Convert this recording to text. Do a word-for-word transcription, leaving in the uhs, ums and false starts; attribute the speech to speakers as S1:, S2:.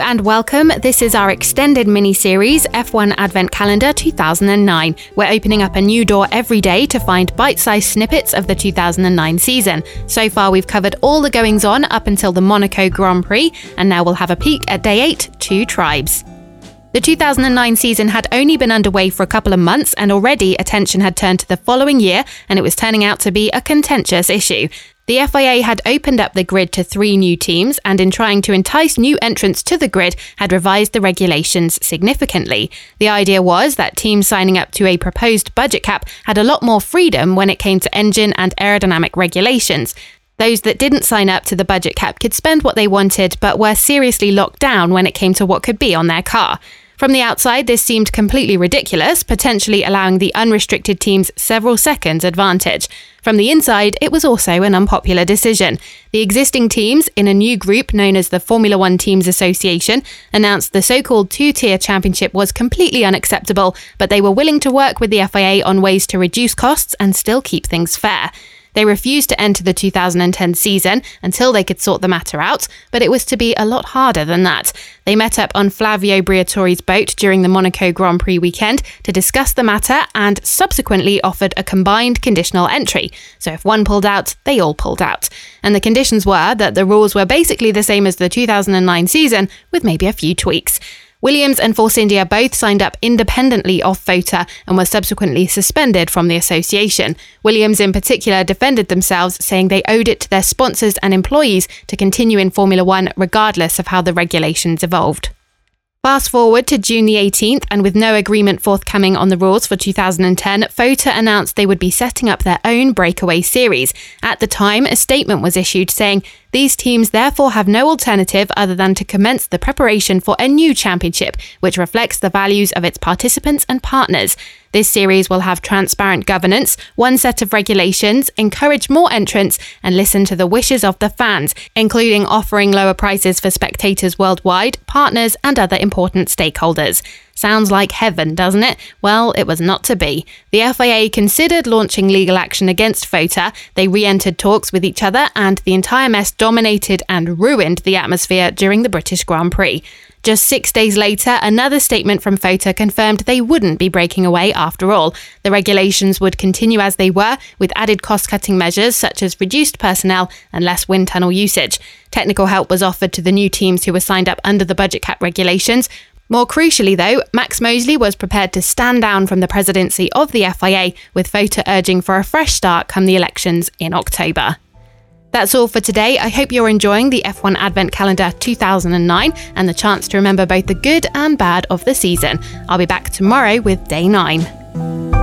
S1: and welcome. This is our extended mini-series, F one Advent Calendar two thousand nine. We're opening up a new door every day to find bite-sized snippets of the two thousand nine season. So far, we've covered all the goings-on up until the Monaco Grand Prix, and now we'll have a peek at day eight, Two Tribes. The two thousand nine season had only been underway for a couple of months, and already attention had turned to the following year, and it was turning out to be a contentious issue. The F I A had opened up the grid to three new teams, and in trying to entice new entrants to the grid, had revised the regulations significantly. The idea was that teams signing up to a proposed budget cap had a lot more freedom when it came to engine and aerodynamic regulations. Those that didn't sign up to the budget cap could spend what they wanted, but were seriously locked down when it came to what could be on their car. From the outside, this seemed completely ridiculous, potentially allowing the unrestricted teams several seconds advantage. From the inside, it was also an unpopular decision. The existing teams, in a new group known as the Formula One Teams Association, announced the so-called two-tier championship was completely unacceptable, but they were willing to work with the F I A on ways to reduce costs and still keep things fair. They refused to enter the two thousand ten season until they could sort the matter out, but it was to be a lot harder than that. They met up on Flavio Briatore's boat during the Monaco Grand Prix weekend to discuss the matter and subsequently offered a combined conditional entry. So if one pulled out, they all pulled out. And the conditions were that the rules were basically the same as the two thousand nine season, with maybe a few tweaks. Williams and Force India both signed up independently of FOTA and were subsequently suspended from the association. Williams in particular defended themselves, saying they owed it to their sponsors and employees to continue in Formula One regardless of how the regulations evolved. Fast forward to June the eighteenth, and with no agreement forthcoming on the rules for two thousand ten, FOTA announced they would be setting up their own breakaway series. At the time, a statement was issued saying, "These teams therefore have no alternative other than to commence the preparation for a new championship, which reflects the values of its participants and partners. This series will have transparent governance, one set of regulations, encourage more entrants, and listen to the wishes of the fans, including offering lower prices for spectators worldwide, partners, and other important stakeholders." Sounds like heaven, doesn't it? Well, it was not to be. The F I A considered launching legal action against FOTA. They re-entered talks with each other, and the entire mess dominated and ruined the atmosphere during the British Grand Prix. Just six days later, another statement from FOTA confirmed they wouldn't be breaking away after all. The regulations would continue as they were, with added cost-cutting measures such as reduced personnel and less wind tunnel usage. Technical help was offered to the new teams who were signed up under the budget cap regulations. More crucially, though, Max Mosley was prepared to stand down from the presidency of the F I A, with FOTA urging for a fresh start come the elections in October. That's all for today. I hope you're enjoying the F one Advent Calendar two thousand nine and the chance to remember both the good and bad of the season. I'll be back tomorrow with day nine.